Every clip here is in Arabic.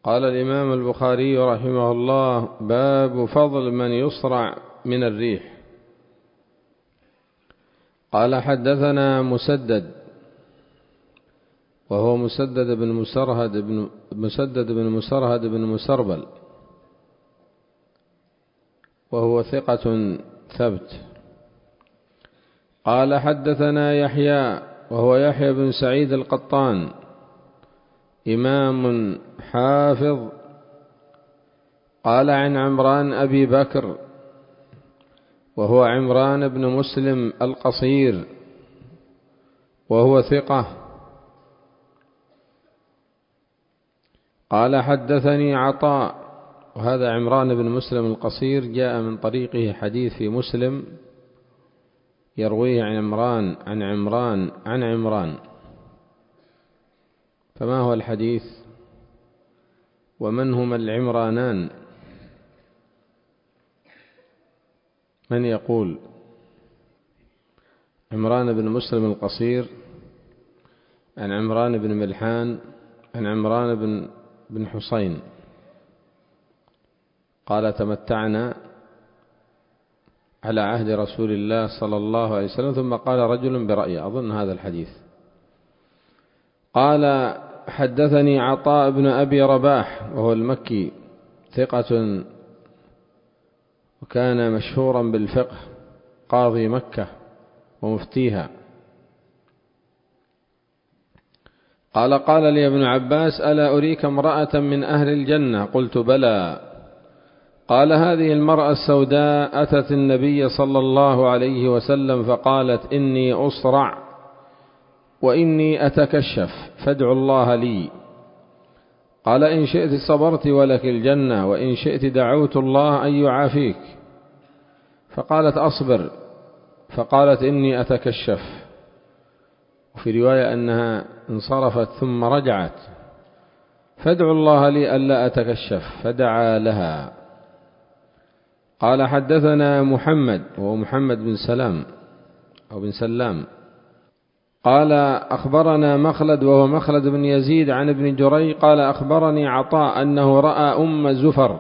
قال الإمام البخاري رحمه الله: باب فضل من يصرع من الريح. قال: حدثنا مسدد، وهو مسدد بن مسرهد بن مسربل، وهو ثقة ثبت. قال: حدثنا يحيى، وهو يحيى بن سعيد القطان، إمام حافظ. قال: عن عمران أبي بكر، وهو عمران بن مسلم القصير، وهو ثقة. قال: حدثني عطاء، وهذا عمران بن مسلم القصير جاء من طريقه حديث في مسلم يرويه عن عمران. فما هو الحديث؟ ومن هما العمرانان؟ من يقول؟ عمران بن مسلم القصير عن عمران بن ملحان عن عمران بن حسين قال: تمتعنا على عهد رسول الله صلى الله عليه وسلم، ثم قال رجل برأيه، أظن هذا الحديث. قال: حدثني عطاء بن أبي رباح، وهو المكي، ثقة، وكان مشهورا بالفقه، قاضي مكة ومفتيها. قال: قال لي ابن عباس: ألا أريك امرأة من أهل الجنة؟ قلت: بلى. قال: هذه المرأة السوداء أتت النبي صلى الله عليه وسلم فقالت: إني أصرع وإني أتكشف فادعوا الله لي. قال: إن شئت صبرت ولك الجنة، وإن شئت دعوت الله أن يعافيك. فقالت: أصبر. فقالت: إني أتكشف. وفي رواية أنها انصرفت ثم رجعت: فادعوا الله لي ألا أتكشف. فدعا لها. قال: حدثنا محمد، وهو محمد بن سلام أو بن سلام. قال: أخبرنا مخلد، وهو مخلد بن يزيد، عن ابن جريج قال: أخبرني عطاء أنه رأى أم زفر.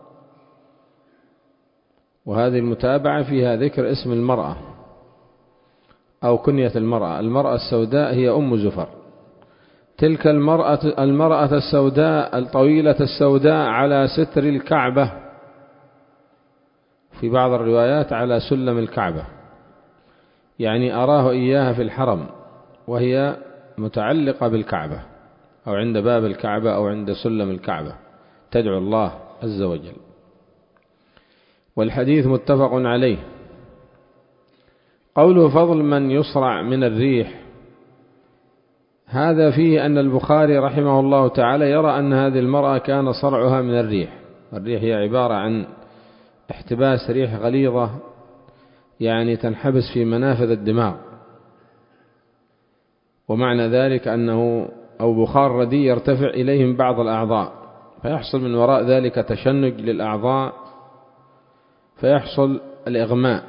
وهذه المتابعة فيها ذكر اسم المرأة أو كنية المرأة السوداء هي أم زفر. تلك المرأة السوداء الطويلة السوداء على ستر الكعبة، في بعض الروايات على سلم الكعبة، يعني أراه إياها في الحرم وهي متعلقة بالكعبة أو عند باب الكعبة أو عند سلم الكعبة تدعو الله عز وجل. والحديث متفق عليه. قوله: فضل من يصرع من الريح، هذا فيه أن البخاري رحمه الله تعالى يرى أن هذه المرأة كان صرعها من الريح. الريح هي عبارة عن احتباس ريح غليظة، يعني تنحبس في منافذ الدماغ، ومعنى ذلك أنه أو بخار ردي يرتفع إليهم بعض الأعضاء، فيحصل من وراء ذلك تشنج للأعضاء، فيحصل الإغماء.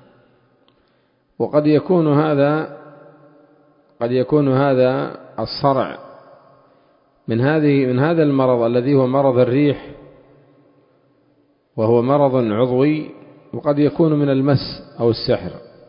وقد يكون هذا الصرع من هذا المرض الذي هو مرض الريح، وهو مرض عضوي، وقد يكون من المس أو السحر.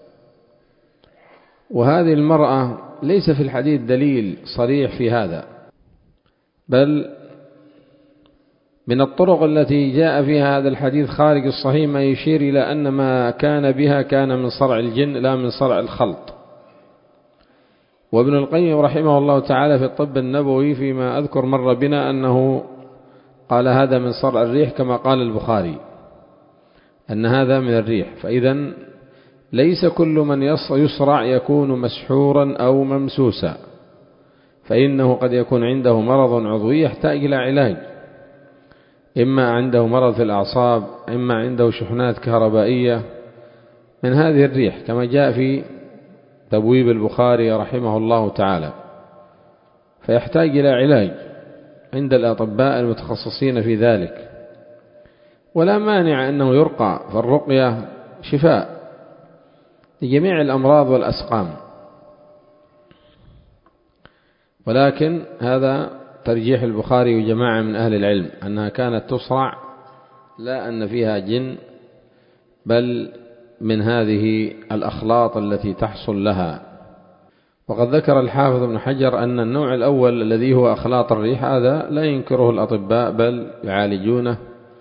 وهذه المرأة ليس في الحديث دليل صريح في هذا، بل من الطرق التي جاء فيها هذا الحديث خارج الصحيح ما يشير إلى أن ما كان بها كان من صرع الجن لا من صرع الخلط. وابن القيم رحمه الله تعالى في الطب النبوي فيما أذكر مر بنا أنه قال هذا من صرع الريح، كما قال البخاري أن هذا من الريح. فإذا ليس كل من يصرع يكون مسحورا أو ممسوسا، فإنه قد يكون عنده مرض عضوي يحتاج إلى علاج، إما عنده مرض في الأعصاب، إما عنده شحنات كهربائية من هذه الريح، كما جاء في تبويب البخاري رحمه الله تعالى، فيحتاج إلى علاج عند الأطباء المتخصصين في ذلك. ولا مانع أنه يرقى، فالرقية شفاء لجميع الأمراض والأسقام، ولكن هذا ترجيح البخاري وجماعة من أهل العلم أنها كانت تصرع، لا أن فيها جن، بل من هذه الأخلاط التي تحصل لها. وقد ذكر الحافظ ابن حجر أن النوع الأول الذي هو أخلاط الريح هذا لا ينكره الأطباء، بل يعالجونه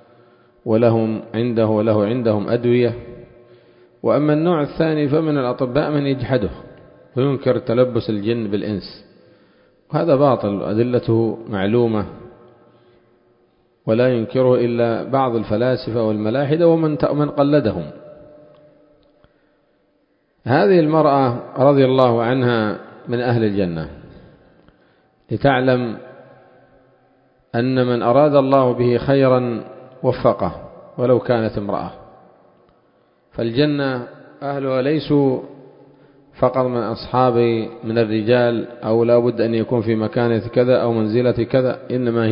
وله عندهم أدوية. وأما النوع الثاني فمن الأطباء من يجحده وينكر تلبس الجن بالإنس، وهذا باطل، أدلته معلومة ولا ينكره إلا بعض الفلاسفة والملاحدة ومن قلدهم. هذه المرأة رضي الله عنها من أهل الجنة، لتعلم أن من أراد الله به خيرا وفقه ولو كانت امرأة. فالجنة أهلها ليسوا فقط من أصحاب من الرجال أو لا بد أن يكون في مكانة كذا أو منزلة كذا، إنما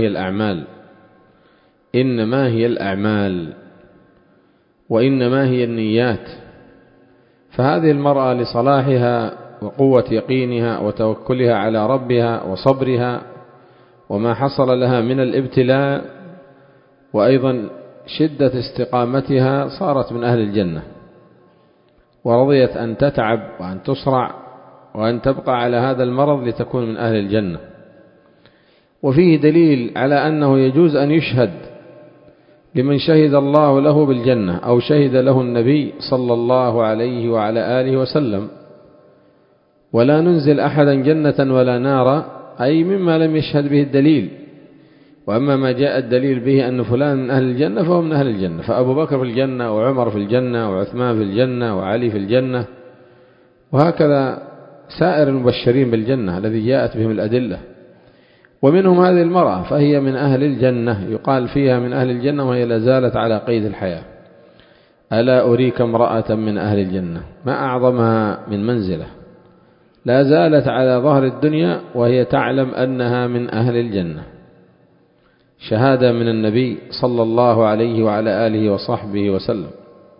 هي الأعمال وإنما هي النيات. فهذه المرأة لصلاحها وقوة يقينها وتوكلها على ربها وصبرها وما حصل لها من الابتلاء وأيضا شدة استقامتها صارت من أهل الجنة، ورضيت أن تتعب وأن تصرع وأن تبقى على هذا المرض لتكون من أهل الجنة. وفيه دليل على أنه يجوز أن يشهد لمن شهد الله له بالجنة أو شهد له النبي صلى الله عليه وعلى آله وسلم، ولا ننزل أحدا جنة ولا نارا، أي مما لم يشهد به الدليل. وأما ما جاء الدليل به أن فلان من أهل الجنة فهو من أهل الجنة، فأبو بكر في الجنة وعمر في الجنة وعثمان في الجنة وعلي في الجنة، وهكذا سائر المبشرين بالجنة الذي جاءت بهم الأدلة. ومنهم هذه المرأة فهي من أهل الجنة، يقال فيها من أهل الجنة وهي لا زالت على قيد الحياة. ألا أريك امرأة من أهل الجنة، ما أعظمها من منزلة، لا زالت على ظهر الدنيا وهي تعلم أنها من أهل الجنة، شهادة من النبي صلى الله عليه وعلى آله وصحبه وسلم.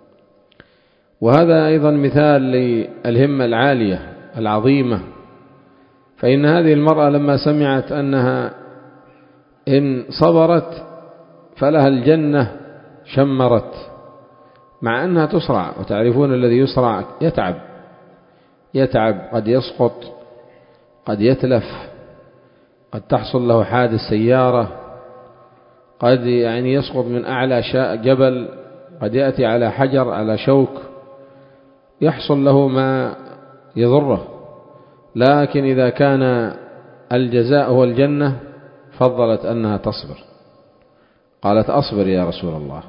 وهذا أيضا مثال للهمة العالية العظيمة. فإن هذه المرأة لما سمعت أنها إن صبرت فلها الجنة شمرت، مع أنها تصرع، وتعرفون الذي يصرع يتعب، قد يسقط، قد يتلف، قد تحصل له حادث سيارة، قد يسقط من أعلى جبل، قد يأتي على حجر على شوك، يحصل له ما يضره. لكن إذا كان الجزاء هو الجنة فضلت أنها تصبر، قالت أصبر يا رسول الله،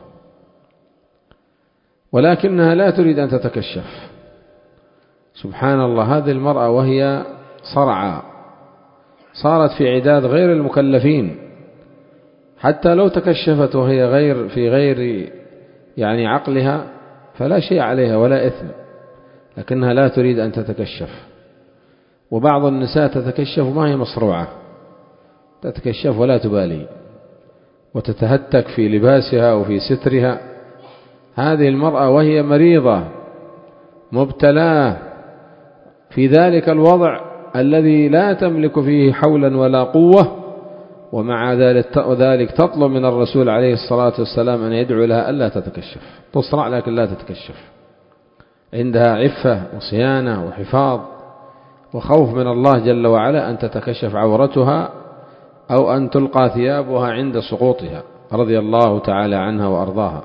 ولكنها لا تريد أن تتكشف. سبحان الله، هذه المرأة وهي صرعى صارت في عداد غير المكلفين، حتى لو تكشفت وهي في غير عقلها فلا شيء عليها ولا إثم، لكنها لا تريد أن تتكشف. وبعض النساء تتكشف ما هي مصروعة، تتكشف ولا تبالي وتتهتك في لباسها وفي سترها. هذه المرأة وهي مريضة مبتلاة في ذلك الوضع الذي لا تملك فيه حولا ولا قوة، ومع ذلك تطلب من الرسول عليه الصلاة والسلام أن يدعو لها ألا تتكشف. تصرع لكن لا تتكشف، عندها عفة وصيانة وحفاظ وخوف من الله جل وعلا أن تتكشف عورتها أو أن تلقى ثيابها عند سقوطها، رضي الله تعالى عنها وأرضاها،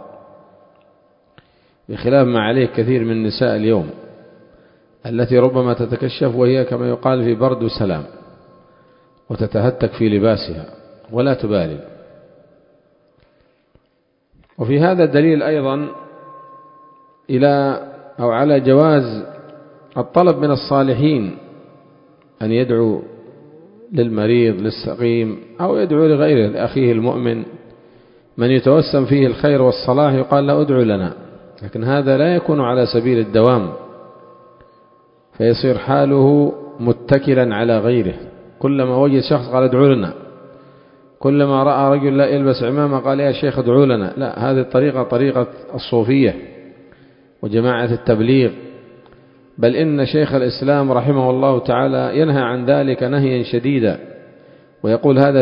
بخلاف ما عليه كثير من النساء اليوم التي ربما تتكشف وهي كما يقال في برد وسلام، وتتهتك في لباسها ولا تبالي. وفي هذا دليل أيضا على جواز الطلب من الصالحين أن يدعو للمريض للسقيم أو يدعو لغيره، لأخيه المؤمن، من يتوسم فيه الخير والصلاح يقال لا أدعو لنا، لكن هذا لا يكون على سبيل الدوام، فيصير حاله متكلا على غيره. كلما وجد شخص قال ادعو لنا، كلما رأى رجل لا يلبس عمامة قال يا شيخ ادعو لنا. لا، هذه الطريقة طريقة الصوفية وجماعة التبليغ، بل إن شيخ الإسلام رحمه الله تعالى ينهى عن ذلك نهيا شديدا، ويقول هذا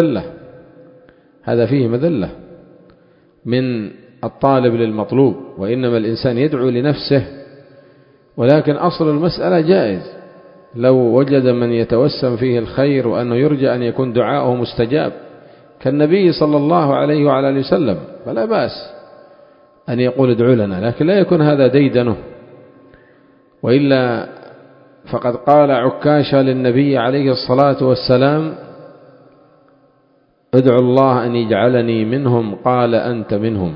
فيه مذلة من الطالب للمطلوب، وإنما الإنسان يدعو لنفسه، ولكن أصل المسألة جائز لو وجد من يتوسم فيه الخير وأنه يرجى أن يكون دعاؤه مستجاب كالنبي صلى الله عليه وعلى آله وسلم، فلا بأس أن يقول ادعو لنا، لكن لا يكون هذا ديدنه. وإلا فقد قال عكاشة للنبي عليه الصلاة والسلام ادعو الله أن يجعلني منهم، قال أنت منهم.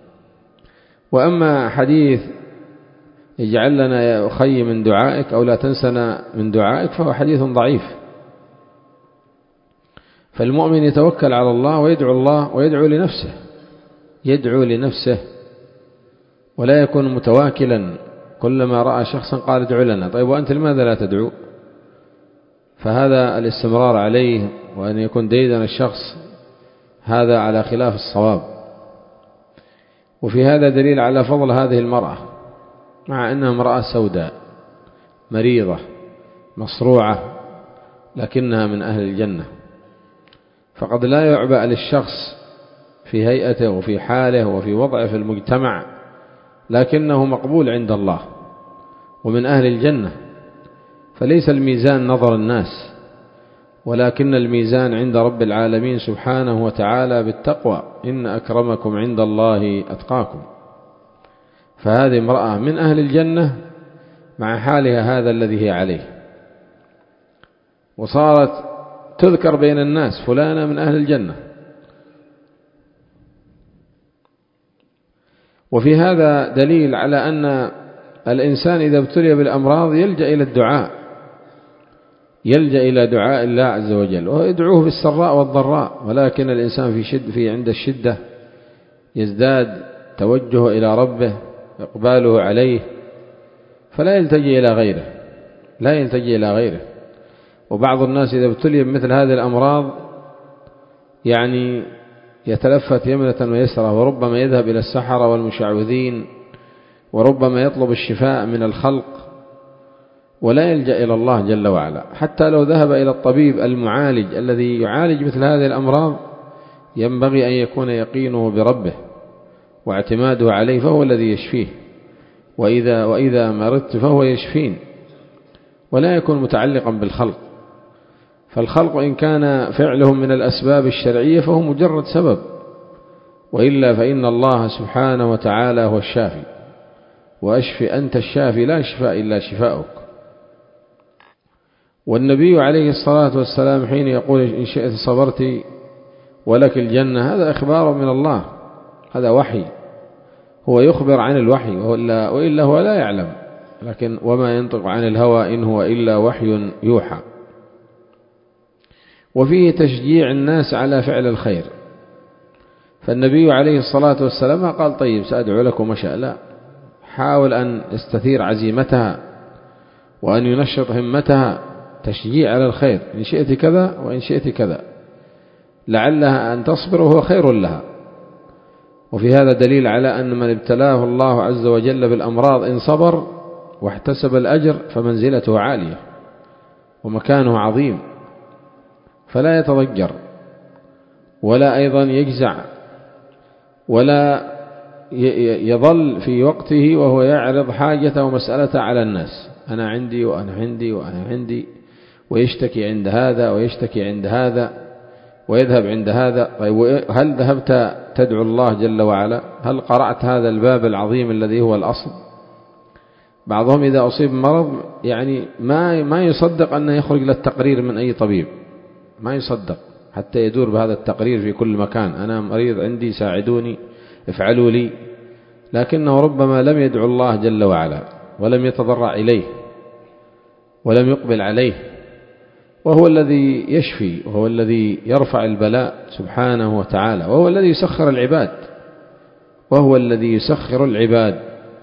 وأما حديث اجعل لنا يا أخي من دعائك أو لا تنسنا من دعائك فهو حديث ضعيف. فالمؤمن يتوكل على الله ويدعو لنفسه ولا يكون متواكلا كلما رأى شخصا قال ادعو لنا. طيب وأنت لماذا لا تدعو؟ فهذا الاستمرار عليه وأن يكون ديدن الشخص هذا على خلاف الصواب. وفي هذا دليل على فضل هذه المرأة، مع أنها امرأة سوداء مريضة مصروعة لكنها من أهل الجنة. فقد لا يعبأ للشخص في هيئته وفي حاله وفي وضعه في المجتمع، لكنه مقبول عند الله ومن أهل الجنة. فليس الميزان نظر الناس، ولكن الميزان عند رب العالمين سبحانه وتعالى بالتقوى، إن أكرمكم عند الله أتقاكم. فهذه امرأة من أهل الجنة مع حالها هذا الذي هي عليه، وصارت تذكر بين الناس فلانة من أهل الجنة. وفي هذا دليل على أن الإنسان إذا ابتلي بالأمراض يلجأ إلى دعاء الله عز وجل، ويدعوه بالسراء والضراء. ولكن الإنسان عند الشدة يزداد توجه إلى ربه، إقباله عليه، فلا يلتجي إلى غيره. وبعض الناس إذا ابتلي بمثل هذه الأمراض يعني يتلفت يمنة ويسرى، وربما يذهب إلى السحرة والمشعوذين، وربما يطلب الشفاء من الخلق ولا يلجأ إلى الله جل وعلا. حتى لو ذهب إلى الطبيب المعالج الذي يعالج مثل هذه الأمراض ينبغي أن يكون يقينه بربه واعتماده عليه، فهو الذي يشفيه. وإذا مرضت فهو يشفين، ولا يكون متعلقا بالخلق. فالخلق إن كان فعلهم من الأسباب الشرعية فهو مجرد سبب، وإلا فإن الله سبحانه وتعالى هو الشافي، وأشفي أنت الشافي لا شفاء إلا شفاؤك. والنبي عليه الصلاة والسلام حين يقول إن شئت صبرت ولك الجنة، هذا إخبار من الله، هذا وحي، هو يخبر عن الوحي، وإلا هو لا يعلم. لكن وما ينطق عن الهوى إن هو إلا وحي يوحى. وفيه تشجيع الناس على فعل الخير. فالنبي عليه الصلاة والسلام قال طيب سأدعو لكم ما شاء الله، حاول أن يستثير عزيمتها وأن ينشط همتها، تشجيع على الخير، إن شئت كذا وإن شئت كذا، لعلها أن تصبر وهو خير لها. وفي هذا دليل على أن من ابتلاه الله عز وجل بالأمراض إن صبر واحتسب الأجر فمنزلته عالية ومكانه عظيم، فلا يتضجر ولا أيضا يجزع ولا يظل في وقته وهو يعرض حاجته ومسألته على الناس، أنا عندي وأنا عندي وأنا عندي، ويشتكي عند هذا ويشتكي عند هذا ويذهب عند هذا. طيب هل ذهبت تدعو الله جل وعلا؟ هل قرأت هذا الباب العظيم الذي هو الأصل؟ بعضهم إذا أصيب مرض يعني ما يصدق أنه يخرج للتقرير من أي طبيب، ما يصدق حتى يدور بهذا التقرير في كل مكان، أنا مريض عندي ساعدوني افعلوا لي، لكنه ربما لم يدعو الله جل وعلا ولم يتضرع إليه ولم يقبل عليه، وهو الذي يشفي وهو الذي يرفع البلاء سبحانه وتعالى، وهو الذي يسخر العباد.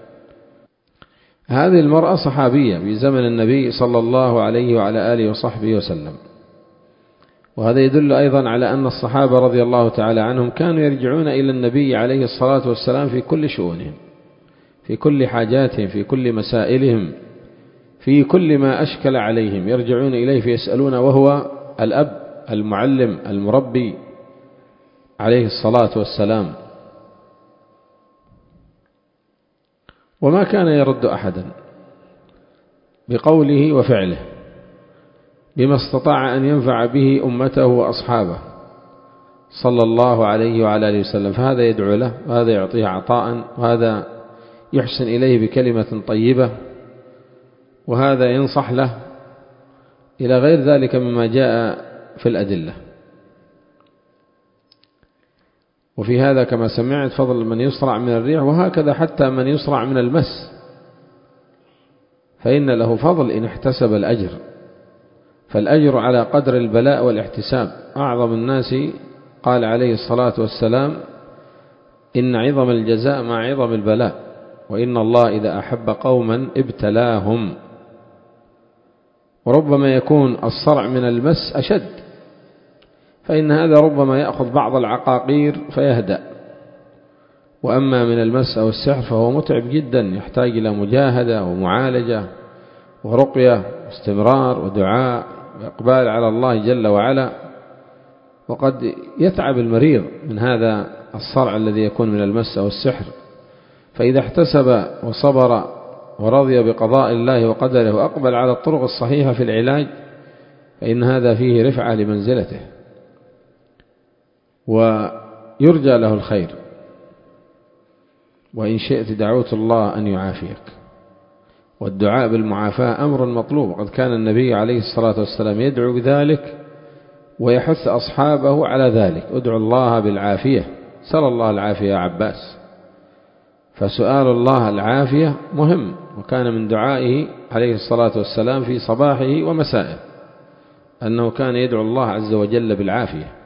هذه المرأة صحابية في زمن النبي صلى الله عليه وعلى آله وصحبه وسلم، وهذا يدل أيضا على أن الصحابة رضي الله تعالى عنهم كانوا يرجعون إلى النبي عليه الصلاة والسلام في كل شؤونهم، في كل حاجاتهم، في كل مسائلهم، في كل ما أشكل عليهم يرجعون إليه فيسألون، وهو الأب المعلم المربي عليه الصلاة والسلام، وما كان يرد أحدا بقوله وفعله بما استطاع أن ينفع به أمته وأصحابه صلى الله عليه وعلى آله وسلم، فهذا يدعو له، وهذا يعطيه عطاء، وهذا يحسن إليه بكلمة طيبة، وهذا ينصح له، إلى غير ذلك مما جاء في الأدلة. وفي هذا كما سمعت فضل من يصرع من الريح، وهكذا حتى من يصرع من المس فإن له فضل إن احتسب الأجر، فالأجر على قدر البلاء والاحتساب. أعظم الناس قال عليه الصلاة والسلام إن عظم الجزاء مع عظم البلاء، وإن الله إذا أحب قوما ابتلاهم. وربما يكون الصرع من المس أشد، فإن هذا ربما يأخذ بعض العقاقير فيهدأ، وأما من المس أو السحر فهو متعب جدا، يحتاج إلى مجاهدة ومعالجة ورقية واستمرار ودعاء وإقبال على الله جل وعلا، وقد يتعب المريض من هذا الصرع الذي يكون من المس أو السحر. فإذا احتسب وصبر ورضي بقضاء الله وقدره وأقبل على الطرق الصحيحة في العلاج، فإن هذا فيه رفعة لمنزلته ويرجى له الخير. وإن شئت دعوت الله أن يعافيك، والدعاء بالمعافاة أمر مطلوب، وقد كان النبي عليه الصلاة والسلام يدعو بذلك ويحث أصحابه على ذلك: ادعوا الله بالعافية، سأل الله العافية يا عباس. فسؤال الله العافية مهم، وكان من دعائه عليه الصلاة والسلام في صباحه ومسائه أنه كان يدعو الله عز وجل بالعافية.